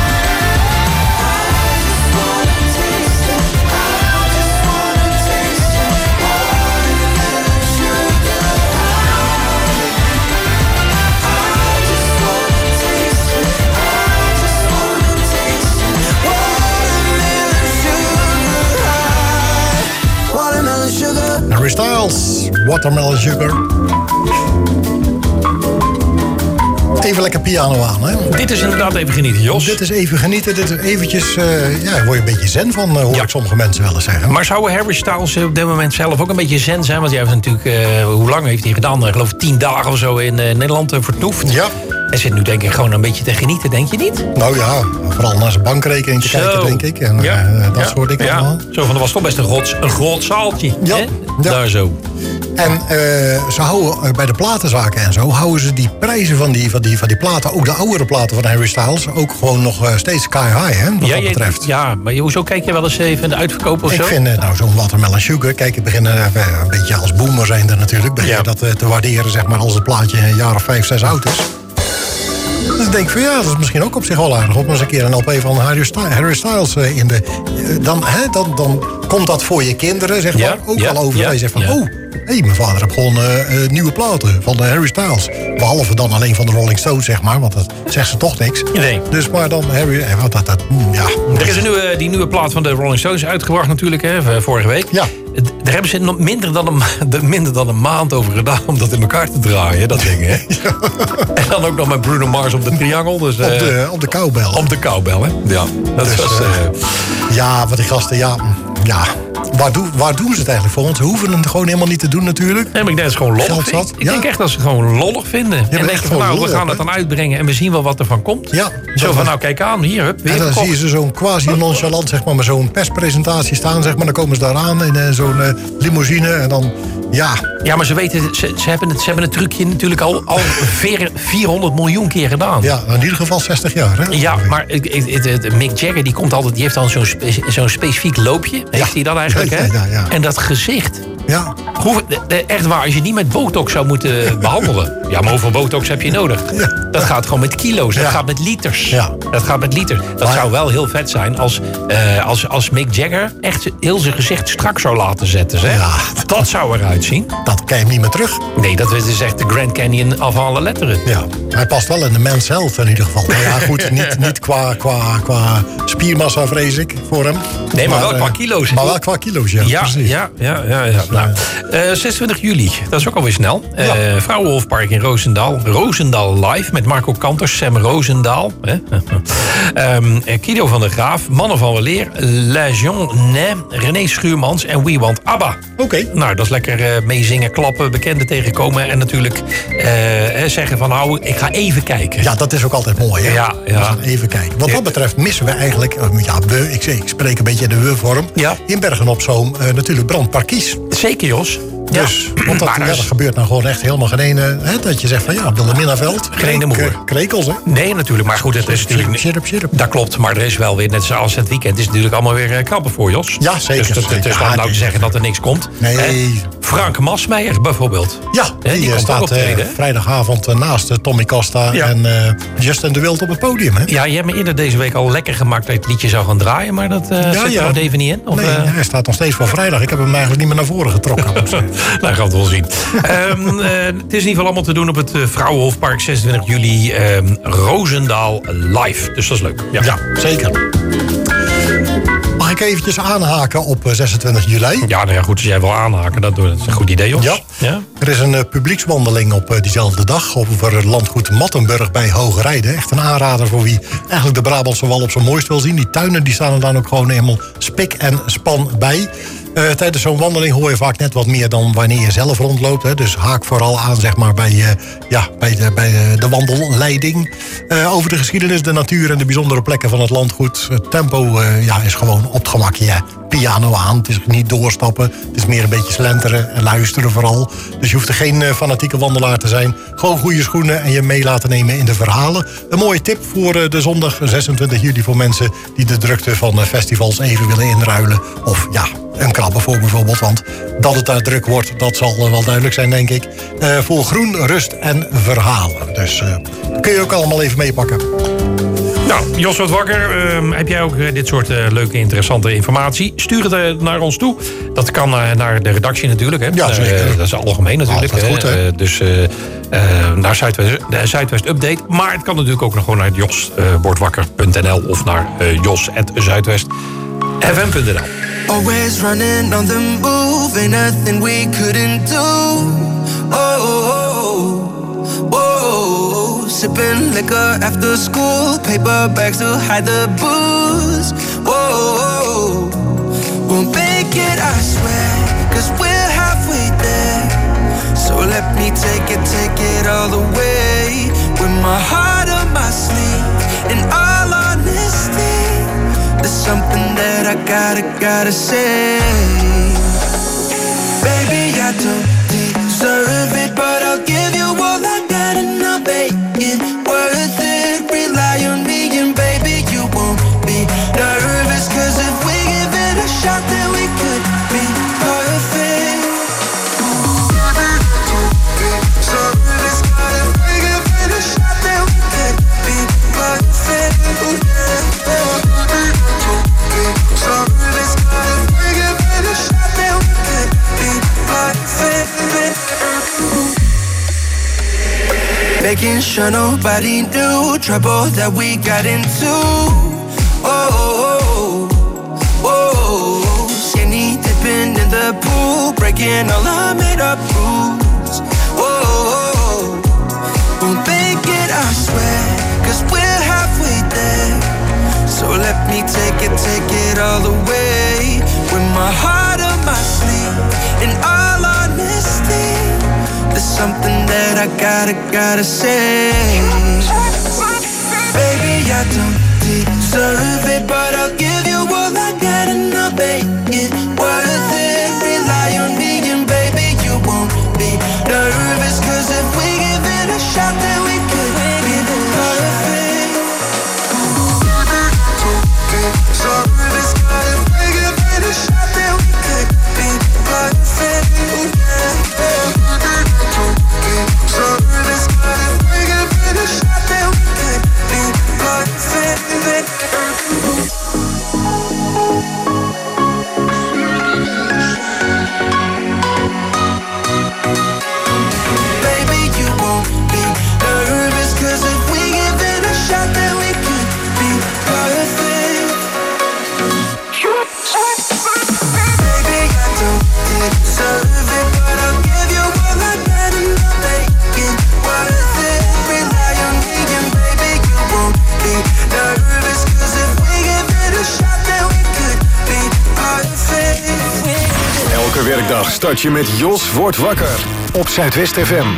N: I just wanna taste it. I just wanna taste it. Watermelon sugar high. I just wanna taste it. I just wanna taste it. Watermelon sugar high. Watermelon sugar.
I: Harry Styles, Watermelon Sugar. Even lekker piano aan, hè?
J: Dit is inderdaad even genieten, Jos.
I: Dit is even genieten. Dit is eventjes, uh, ja, daar word je een beetje zen van, uh, hoor
J: Ja.
I: ik sommige mensen wel eens zeggen.
J: Maar zou Harry Styles op dit moment zelf ook een beetje zen zijn? Want jij heeft natuurlijk, uh, hoe lang heeft hij gedaan? Ik geloof tien dagen of zo in uh, Nederland uh, vertoefd.
I: Ja.
J: Hij zit nu denk ik gewoon een beetje te genieten, denk je niet?
I: Nou ja, vooral naar zijn bankrekening te
J: Zo.
I: kijken, denk ik. En
J: Ja.
I: uh, dat
J: Ja.
I: soort dingen
J: Ja.
I: allemaal.
J: Zo van, er was toch best een groot, een groot zaaltje.
I: Ja.
J: Hè?
I: Ja.
J: Daar zo.
I: En uh, ze houden uh, bij de platenzaken en zo, houden ze die prijzen van die, van die, van die platen, ook de oudere platen van Harry Styles, ook gewoon nog uh, steeds sky high, hè, wat
J: ja,
I: dat
J: je-
I: betreft.
J: Ja, maar hoezo kijk je wel eens even de uitverkoop of
I: Ik
J: zo?
I: vind uh, nou zo'n Watermelon Sugar, kijk, ik begin uh, een beetje als boomer zijnde natuurlijk, begin
J: Ja.
I: je dat uh, te waarderen, zeg maar, als het plaatje een jaar of vijf, zes oud is. Dus ik denk van ja, dat is misschien ook op zich wel aardig om eens een keer een L P van Harry Styles, Harry Styles uh, in de... uh, dan, hè, dan, dan komt dat voor je kinderen, zeg maar,
J: Ja,
I: ook
J: ja,
I: wel over.
J: ja,
I: Dat je zegt van,
J: ja.
I: oh, hé, hey, mijn vader heeft gewoon uh, uh, nieuwe platen van uh, Harry Styles. Behalve dan alleen van de Rolling Stones, zeg maar, want dat zegt ze toch niks.
J: Nee.
I: Dus maar dan Harry, eh, wat dat, dat, mm, ja.
J: Er is een nieuwe, die nieuwe plaat van de Rolling Stones uitgebracht natuurlijk, hè, v- vorige week.
I: Ja.
J: D- Daar hebben ze nog minder dan, een, ma- de- minder dan een maand over gedaan om dat in elkaar te draaien, dat ding, hè. En dan ook nog met Bruno Mars op de triangel. Dus,
I: Op
J: eh,
I: de, op de cowbell.
J: op de cowbell, hè. Ja, dat
I: Dus,
J: was...
I: eh,
J: eh,
I: Ja, wat die gasten, ja, mm, ja. Waar, doen, waar doen ze het eigenlijk voor? Want ze hoeven het gewoon helemaal niet te doen natuurlijk.
J: Nee, maar ik denk dat ze gewoon lollig
I: Geld
J: vinden.
I: zat,
J: Ik
I: ja.
J: denk echt dat ze gewoon lollig vinden. en
I: maar echt
J: denken van,
I: gewoon
J: nou, we
I: lollig,
J: gaan het
I: hè?
J: dan uitbrengen en we zien wel wat er van komt.
I: Ja,
J: Zo
I: dat-
J: van, nou, kijk aan, hier, hup, weer
I: En dan
J: verkocht.
I: zie je ze zo'n quasi-nonchalant, zeg maar, met zo'n perspresentatie staan, zeg maar. Dan komen ze daar aan in eh, zo'n eh, limousine en dan, ja...
J: Ja, maar ze weten, ze, ze, hebben, het, ze hebben het trucje natuurlijk al, al veer- vierhonderd miljoen keer gedaan.
I: Ja, in ieder geval zestig jaar, hè?
J: Ja, maar het- het- het- Mick Jagger die komt altijd, die heeft dan zo'n spe- zo'n specifiek loopje. Heeft hij dat eigenlijk,
I: Ja,
J: hè?
I: ja, ja, ja.
J: En dat gezicht.
I: Ja,
J: Hoe, de- de- echt waar, als je die met botox zou moeten behandelen. Ja, maar hoeveel botox heb je nodig?
I: Ja.
J: Dat gaat gewoon met kilo's, dat
I: Ja.
J: gaat met liters.
I: Ja.
J: Dat gaat met liters. Dat
I: Maar-
J: zou wel heel vet zijn als, eh, als, als Mick Jagger echt heel zijn gezicht strak zou laten zetten. Zeg.
I: Ja.
J: Dat zou eruit zien.
I: dat kan je hem niet meer terug.
J: Nee, dat is echt de Grand Canyon af alle letteren.
I: Ja, hij past wel in de mens zelf in ieder geval. Nou ja, goed, niet, niet qua, qua, qua spiermassa vrees ik voor hem.
J: Nee, maar wel
I: eh,
J: qua kilo's.
I: Maar wel qua kilo's, ja,
J: Ja,
I: precies.
J: ja, ja, ja. ja. Nou, eh, zesentwintig juli, dat is ook alweer snel. Eh
I: Ja.
J: Vrouwenhofpark in Roosendaal. Roosendaal live met Marco Kanters, Sam Roosendaal. Hè? Ehm, eh, Kido van der Graaf, Mannen van Weleer, La Jeanne, René Schuurmans en We Want ABBA.
I: Oké.
J: Nou, dat is lekker eh, meezingen, klappen, bekenden tegenkomen. En natuurlijk eh, eh, zeggen van nou, ik ga even kijken.
I: Ja, dat is ook altijd mooi, hè?
J: Ja, ja.
I: Dus even kijken. Wat
J: Ja.
I: dat betreft missen we eigenlijk... eh, Ja, we, ik, zeg- ik spreek een beetje in de we-vorm.
J: Ja.
I: In Bergen-op-Zoom uh, natuurlijk brandparkies.
J: Zeker, Jos.
I: Dus, want dat,
J: Maar
I: ja,
J: dat
I: dat
J: is-
I: gebeurt nou gewoon echt helemaal geen ene... Hè, dat je zegt van ja, Wilhelminaveld.
J: Geen ene moer.
I: K- Krekels, hè?
J: Nee, natuurlijk. Maar goed, het is natuurlijk niet...
I: Sirup, sirup.
J: Dat klopt, maar er is wel weer, net zoals het weekend, is natuurlijk allemaal weer eh, krabben voor, Jos.
I: Ja, zeker,
J: Dus dat, het
I: zeker.
J: is dan
I: Ja,
J: nou te
I: nee.
J: zeggen dat er niks komt.
I: Nee.
J: Hè? Frank Masmeijer bijvoorbeeld.
I: Ja,
J: Hè,
I: die,
J: die
I: eh,
J: komt ook
I: staat
J: optreden,
I: eh,
J: hè?
I: vrijdagavond eh, naast eh, Tommy Costa
J: Ja.
I: en eh, Justin de Wild op het podium, hè?
J: Ja, je hebt me eerder deze week al lekker gemaakt dat je het liedje zou gaan draaien, maar dat eh, zit er nog even niet in. Of,
I: nee,
J: eh?
I: hij staat nog steeds voor vrijdag. Ik heb hem eigenlijk niet meer naar voren getrokken. Dus, eh,
J: Nou, gaan we het wel zien. Ehm, eh, het is in ieder geval allemaal te doen op het eh, Vrouwenhofpark zesentwintig juli. ehm Roosendaal live. Dus dat is leuk. Ja,
I: ja, zeker. Mag ik eventjes aanhaken op eh, zesentwintig juli?
J: Ja, nou ja, goed. Als jij wil aanhaken, dat, dat is een goed idee, Jos.
I: Ja.
J: Ja?
I: Er is een uh, publiekswandeling op uh, diezelfde dag over het landgoed Mattenburg bij Hoogrijde. Echt een aanrader voor wie eigenlijk de Brabantse wal op zijn mooist wil zien. Die tuinen die staan er dan ook gewoon helemaal spik en span bij. Uh, tijdens zo'n wandeling hoor je vaak net wat meer dan wanneer je zelf rondloopt. Hè. Dus haak vooral aan zeg maar, bij, uh, ja, bij, de, bij de, de wandelleiding. Uh, over de geschiedenis, de natuur en de bijzondere plekken van het landgoed. Het tempo uh, ja, is gewoon op het gemakje. Ja. Piano aan, het is niet doorstappen. Het is meer een beetje slenteren en luisteren vooral. Dus je hoeft er geen uh, fanatieke wandelaar te zijn. Gewoon goede schoenen en je mee laten nemen in de verhalen. Een mooie tip voor uh, de zondag zesentwintig juli voor mensen die de drukte van uh, festivals even willen inruilen. Of ja, een krabben voor bijvoorbeeld. Want dat het daar druk wordt, dat zal uh, wel duidelijk zijn, denk ik. Uh, voor groen, rust en verhalen. Dus uh, kun je ook allemaal even meepakken.
J: Nou, Jos wordt wakker. Uh, heb jij ook uh, dit soort uh, leuke, interessante informatie? Stuur het uh, naar ons toe. Dat kan uh, naar de redactie natuurlijk. Hè?
I: Ja, zeker.
J: Uh, dat is algemeen natuurlijk.
I: Altijd goed, hè?
J: Uh, dus uh, uh, naar Zuidwest, de Zuidwest Update. Maar het kan natuurlijk ook nog gewoon naar jos wordt wakker punt n l of naar uh, jos at zuidwest f m punt n l.
N: Always running on the move, ain't nothing we couldn't do. Oh, oh, oh, oh. Sipping liquor after school, paper bags to hide the booze. Whoa, won't make it, I swear, cause we're halfway there. So let me take it, take it all the way. With my heart on my sleeve, in all honesty, there's something that I gotta, gotta say. Baby, I don't deserve it, but I'll give you all I got and I'll make it worth it. Rely on me and baby, you won't be nervous, cause if we give it a shot, then we could be perfect. So this God, if we give it a shot, then we could be perfect. So this God, if we give it a shot, then we could be perfect. Making sure nobody knew trouble that we got into. Oh, oh, oh, oh. Skinny dipping in the pool, breaking all our made up rules. Oh, oh, oh. Won't make it, I swear, cause we're halfway there. So let me take it, take it all the way. With my heart on my sleeve, in all honesty, there's something that I gotta, gotta say. Baby, I don't deserve it, but I'll give you all I got and I'll make it worth it. Rely on me and baby, you won't be nervous, cause if we give it a shot, then we could be perfect. So this God, if we give it a shot, then we could be perfect. So this God, if we give it a shot, then we could be perfect. Baby, you won't be nervous, cause if we give it a shot, then we could be perfect. Baby, I don't deserve it, but I'll give you all I got and I'll make it worth it. Rely on me and baby, you won't be nervous, cause if we give it a shot, then we could be perfect.
D: Elke werkdag start je met Jos wordt wakker op Zuidwest F M.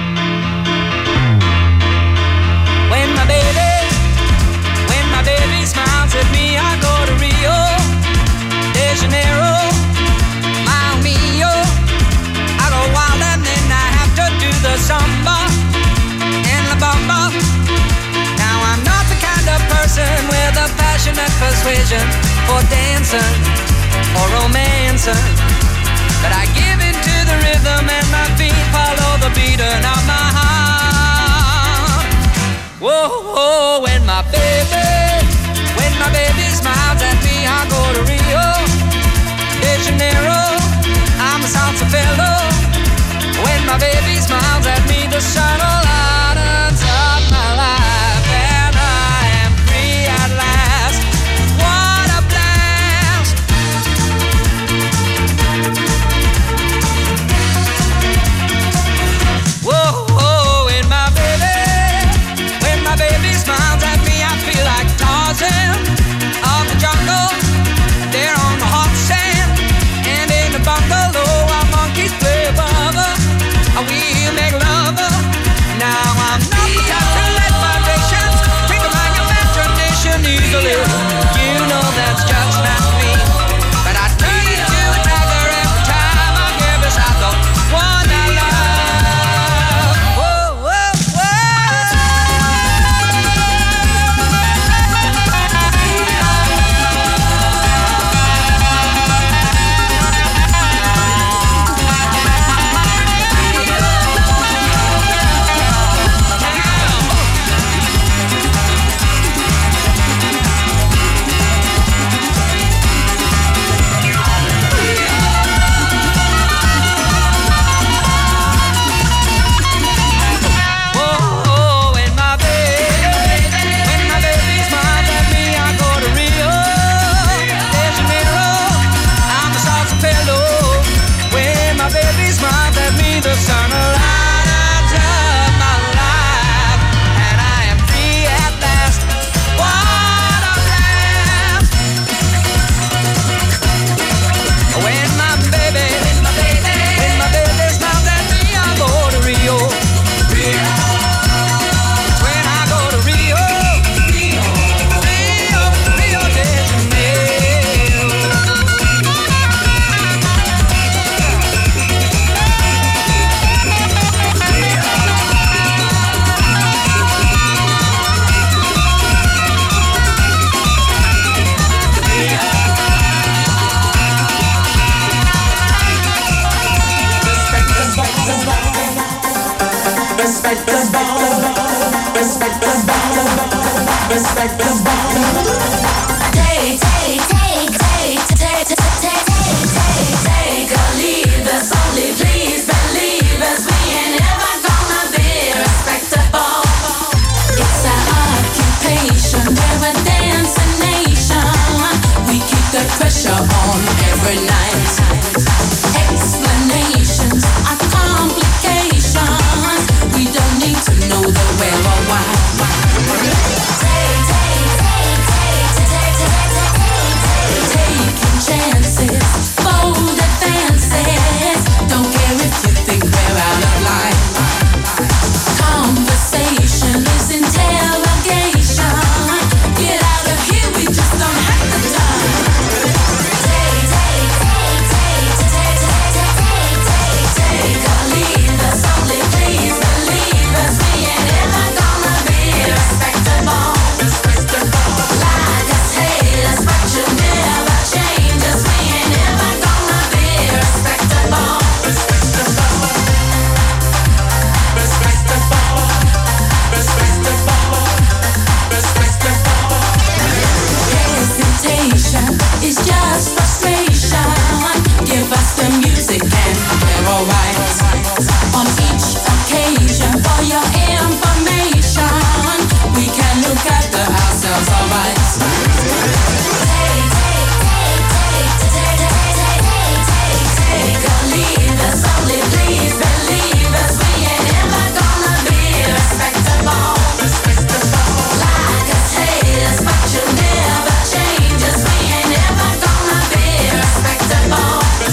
H: When my baby, when my baby smiles at me, I go to Rio de Janeiro, Mamma mia. I go wild and then I have to do the samba and la bamba. Now I'm not the kind of person with a passionate persuasion for dancing or romancing, but I give in to the rhythm and my feet follow the beating of my heart. Whoa, whoa, when my baby, when my baby smiles at me, I go to Rio de Janeiro, I'm a salsa fellow. When my baby smiles at me, the sun will lightens up my life, and I am free at last. What a blast! Whoa, whoa, when my baby, when my baby smiles
O: baby, with my baby, when my baby smiles at me, I go to Rio. Rio. When I go to Rio, Rio, Rio, Rio de Janeiro.
H: Respect the ball, respect the ball, respect the ball. Take, take, take, take, take, take, take, take, take a leave us, only please believe us. We ain't ever gonna be respectable. It's our occupation, we're a dancing nation. We keep the pressure on every night. Explanations are complications. We don't need to know the where or why. Take, take, take, take, take, take, take, taking chances, bold advances. Don't care if you think we're out of line. Conversation is interrogation. Get out of here, we just don't have the time. Take, take, take, take, take, take, take, take, take or leave us, only please believe us. We ain't ever gonna be respectable. Like us, hate us, but you never change us. We ain't ever gonna be respectable. Hesitation is just frustration. Give us the music and we're alright. On each occasion, for your information, we can look after ourselves alright. Take, take, take, take, take, take, take, take, take or leave us, only please believe us. We ain't ever gonna be respectable. Like us, hate us, but you never change us. We ain't ever gonna be respectable.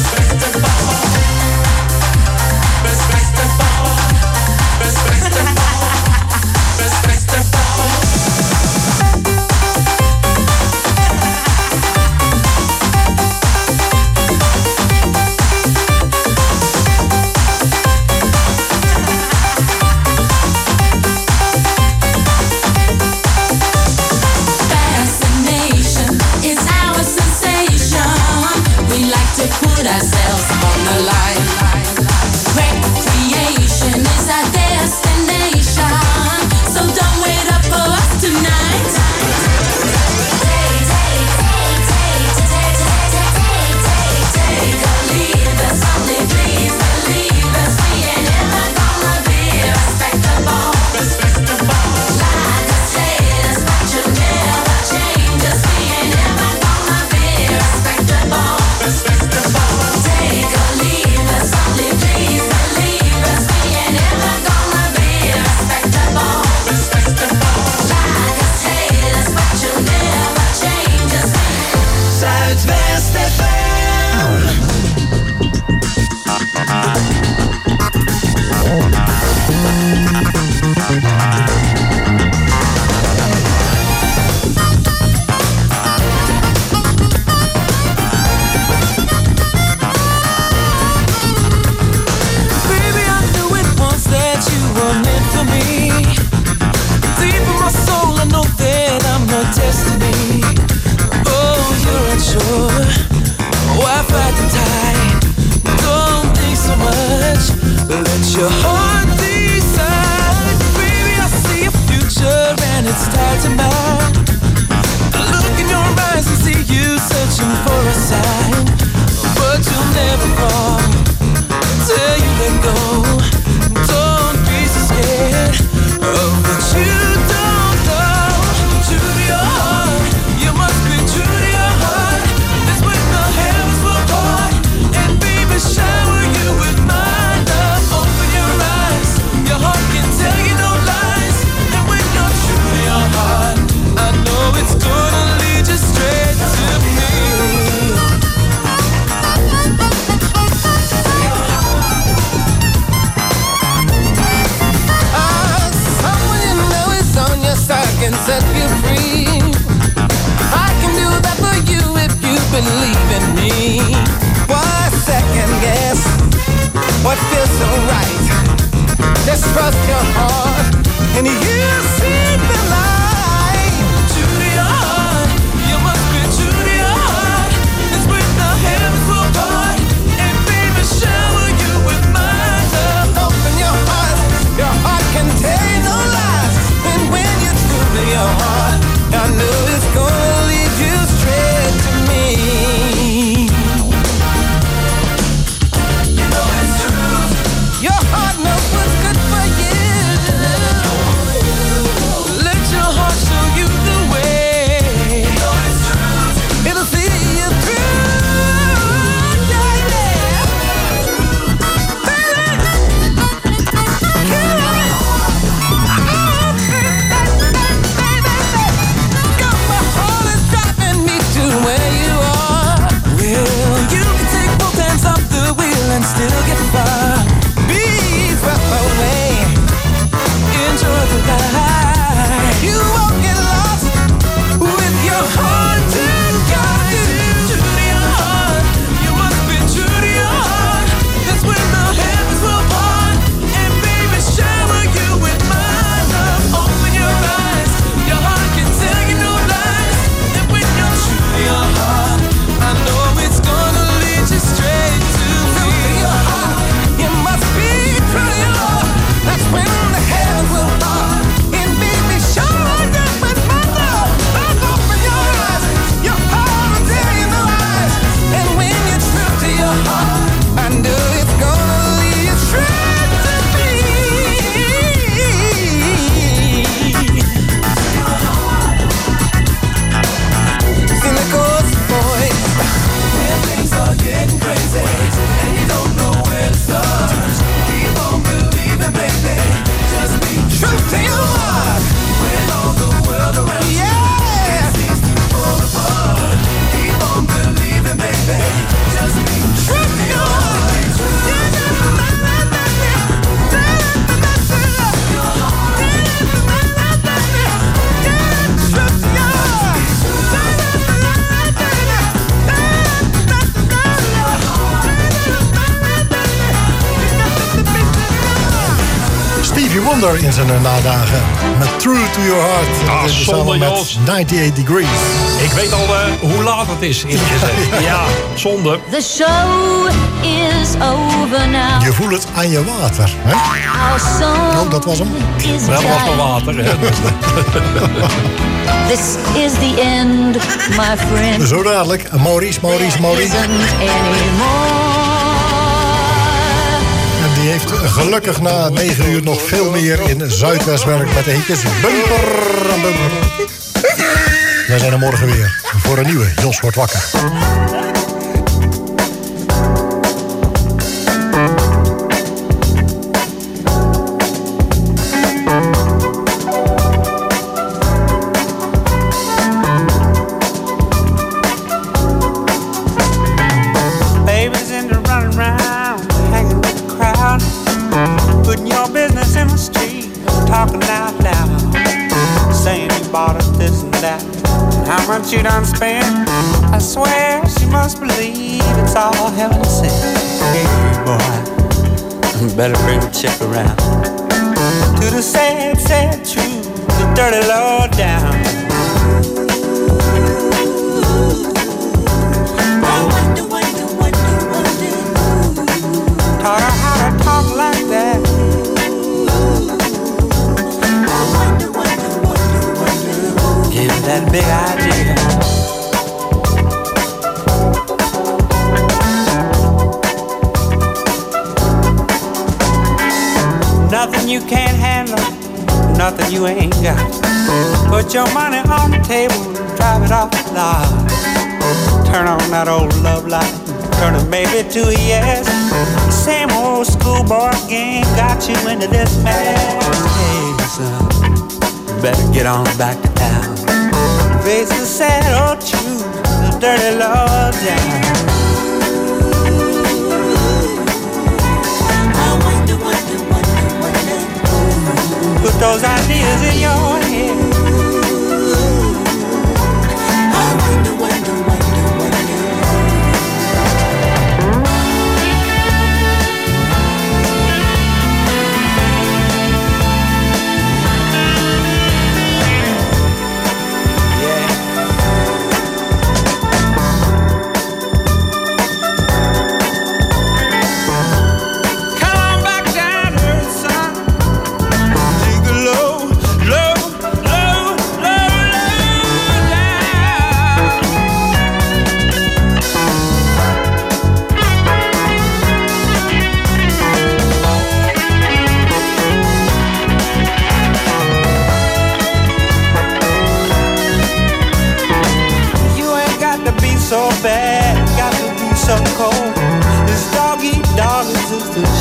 H: Fascination is our sensation. We like to put ourselves on the line. Recreation is our destination. So don't wait up for us tonight. Take, take, take, take, take, take, take, take, take or leave us, only please believe us. We ain't ever gonna be respectable. Like us, hate us, but you never change us. We ain't ever gonna be respectable. Take or leave us, only please believe us. We ain't ever gonna be respectable. Like us, hate us, but you never change us. Zuidwest F M.
P: Baby, I knew it once that you were meant for me. Deep in my soul, I know that I'm your destiny. Oh, you're unsure. Why fight the tide? Don't think so much. Let your heart decide. Baby, I see a future and it's tied to mine. I look in your eyes and see you searching for a sign. But you'll never fall till you let go. Don't be so scared of what you don't know. True to your heart, you must be true to your heart. That's when the heavens will part. And baby, shower you with my love. Open your eyes. mistrust your heart, and you see the light. True to your heart, you must be true to your heart. It's when the heavens will part, and baby shower you with my love. Open your heart, your heart can tell you no lies. And when you're true to your heart, I know it's gonna lead you straight to me. You know it's true. Your heart knows what's good for you. Let your heart show you the way. You know it's true. It'll see you through. Yeah, yeah. Got my heart is driving me to where you are. Well, you can take both hands off the wheel and still get far. Be swept away, enjoy the ride. You won't get lost with your heart to guide you. True to your heart, you must be true to your heart. That's when the heavens will part, and baby shower you with my love. Open your eyes, your heart can tell you no lies. And when you're true to your heart, I know it's gonna lead you straight to me. Your heart, you must be true to your heart. That's when the heavens will part, and baby shower you with my love. Back open your eyes, your heart will tell you no lies. And when you're true to your heart, I know it's gonna lead you straight to me. Cynical voice. When things are getting crazy and you don't know where to start, keep on believing, baby. Just be true to your heart. When all the world around you seems to fall apart, keep on believing, baby. Just be true to your heart.
I: Stevie Wonder in zijn nadagen. Met True to Your Heart.
J: Ah,
I: Dit is
J: zonde,
I: samen met
J: Jos.
I: negenennegentig Degrees.
J: Ik weet al uh, hoe laat het is, eerlijk gezegd. Ja, zonde.
G: The show is over now.
I: Je voelt het aan je water. Hè?
G: Our song
I: Oh, dat was hem.
G: is
J: Wel was
G: done.
J: wel water, hè.
G: This is the end, my friend.
I: Zo dadelijk. Maurice, Maurice, Maurice.
G: Isn't anymore.
I: En die heeft gelukkig na negen uur nog veel meer in Zuidwestwerk met de hitjes Bumper aan Bumper. Wij zijn er morgen weer voor een nieuwe Jos wordt wakker.
Q: Babies into running around, hanging with the crowd, putting your business in the street, talking out loud, saying you bought us this and that, and how much you done spent. I swear she must believe it's all heaven sent. Hey boy, better bring the check around to the sad, sad truth, the dirty low down. Taught her how to talk like that. Gave her that big idea. Nothing you can't handle, nothing you ain't got. Put your money on the table, drive it off the lot. Turn on that old love light, turn a maybe to a yes. Same old schoolboy game got you into this mess. Hey son, you better get on back to town. Face the sad old truth, the dirty law down. Put those ideas in your head. I wonder, wonder, wonder, wonder.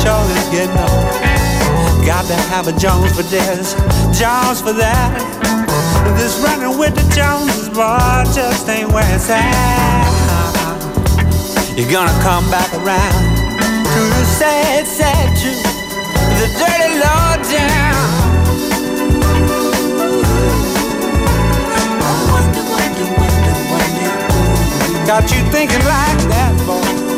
Q: sure is getting old. Got to have a Jones for this, Jones for that. This running with the Joneses, boy, just ain't where it's at. You're gonna come back around to the sad, sad truth, the dirty low down. Got you thinking like that, boy.